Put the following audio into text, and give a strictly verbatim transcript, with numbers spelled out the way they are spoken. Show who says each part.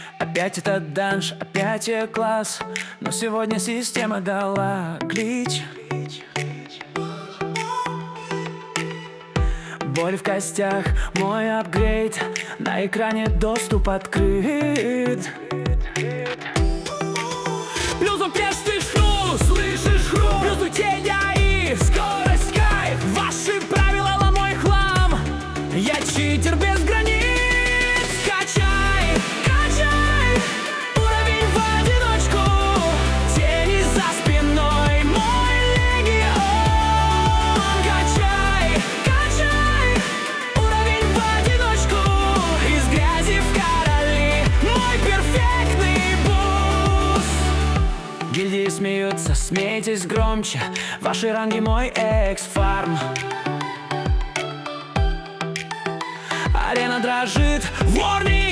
Speaker 1: Опять этот данж, опять я класс, но сегодня система дала глич. Боль в костях, мой апгрейд, на экране доступ открыт. Плюсом пешный шру, слышишь хру, плюсу тень и скорость кайф. Ваши правила, ломой хлам, я читер без границ. Качай, качай, уровень в одиночку, тени за спиной, мой легион. Качай, качай, уровень в одиночку, из грязи в короли, мой перфектный буст. Гильдии смеются, смейтесь громче, ваши ранги мой экс-фарм. Арена дрожит, warning.